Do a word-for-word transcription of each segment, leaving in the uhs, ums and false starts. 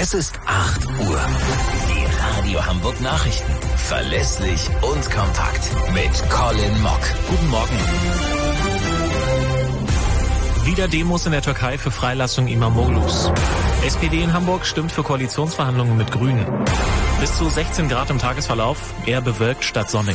Es ist acht Uhr. Die Radio Hamburg Nachrichten. Verlässlich und kompakt. Mit Colin Mock. Guten Morgen. Wieder Demos in der Türkei für Freilassung Imamoglu's. S P D in Hamburg stimmt für Koalitionsverhandlungen mit Grünen. Bis zu sechzehn Grad im Tagesverlauf, eher bewölkt statt sonnig.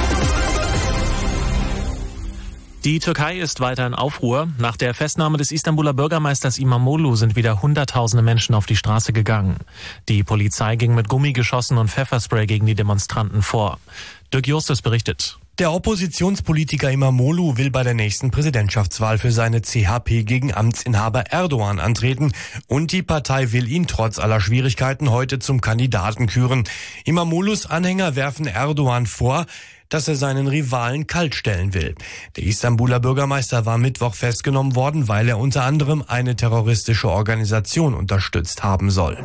Die Türkei ist weiter in Aufruhr. Nach der Festnahme des Istanbuler Bürgermeisters Imamoglu sind wieder Hunderttausende Menschen auf die Straße gegangen. Die Polizei ging mit Gummigeschossen und Pfefferspray gegen die Demonstranten vor. Dirk Justus berichtet. Der Oppositionspolitiker Imamoglu will bei der nächsten Präsidentschaftswahl für seine C H P gegen Amtsinhaber Erdogan antreten und die Partei will ihn trotz aller Schwierigkeiten heute zum Kandidaten küren. Imamoglus Anhänger werfen Erdogan vor, dass er seinen Rivalen kaltstellen will. Der Istanbuler Bürgermeister war Mittwoch festgenommen worden, weil er unter anderem eine terroristische Organisation unterstützt haben soll.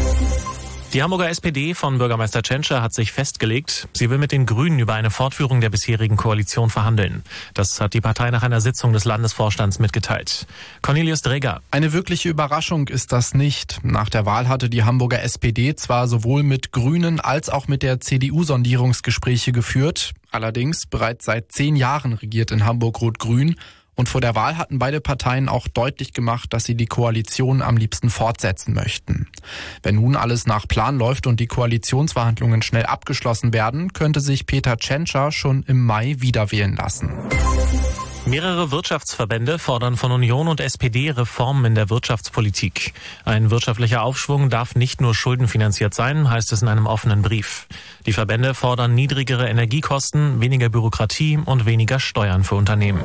Die Hamburger S P D von Bürgermeister Tschentscher hat sich festgelegt, sie will mit den Grünen über eine Fortführung der bisherigen Koalition verhandeln. Das hat die Partei nach einer Sitzung des Landesvorstands mitgeteilt. Cornelius Dreger. Eine wirkliche Überraschung ist das nicht. Nach der Wahl hatte die Hamburger S P D zwar sowohl mit Grünen als auch mit der C D U Sondierungsgespräche geführt. Allerdings bereits seit zehn Jahren regiert in Hamburg Rot-Grün. Und vor der Wahl hatten beide Parteien auch deutlich gemacht, dass sie die Koalition am liebsten fortsetzen möchten. Wenn nun alles nach Plan läuft und die Koalitionsverhandlungen schnell abgeschlossen werden, könnte sich Peter Tschentscher schon im Mai wieder wählen lassen. Mehrere Wirtschaftsverbände fordern von Union und S P D Reformen in der Wirtschaftspolitik. Ein wirtschaftlicher Aufschwung darf nicht nur schuldenfinanziert sein, heißt es in einem offenen Brief. Die Verbände fordern niedrigere Energiekosten, weniger Bürokratie und weniger Steuern für Unternehmen.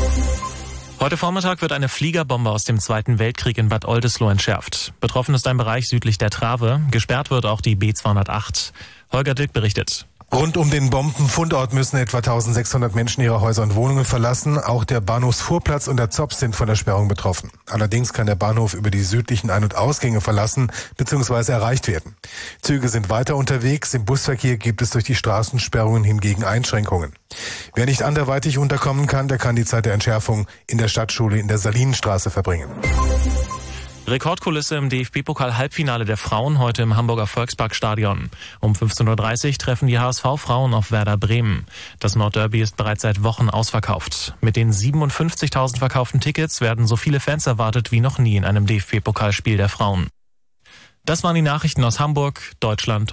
Heute Vormittag wird eine Fliegerbombe aus dem Zweiten Weltkrieg in Bad Oldesloe entschärft. Betroffen ist ein Bereich südlich der Trave. Gesperrt wird auch die B zweihundertacht. Holger Dirk berichtet. Rund um den Bombenfundort müssen etwa eintausendsechshundert Menschen ihre Häuser und Wohnungen verlassen. Auch der Bahnhofsvorplatz und der Zopp sind von der Sperrung betroffen. Allerdings kann der Bahnhof über die südlichen Ein- und Ausgänge verlassen bzw. erreicht werden. Züge sind weiter unterwegs. Im Busverkehr gibt es durch die Straßensperrungen hingegen Einschränkungen. Wer nicht anderweitig unterkommen kann, der kann die Zeit der Entschärfung in der Stadtschule in der Salinenstraße verbringen. Rekordkulisse im D F B-Pokal-Halbfinale der Frauen heute im Hamburger Volksparkstadion. Um fünfzehn Uhr dreißig treffen die H S V-Frauen auf Werder Bremen. Das Nordderby ist bereits seit Wochen ausverkauft. Mit den siebenundfünfzigtausend verkauften Tickets werden so viele Fans erwartet wie noch nie in einem D F B-Pokalspiel der Frauen. Das waren die Nachrichten aus Hamburg, Deutschland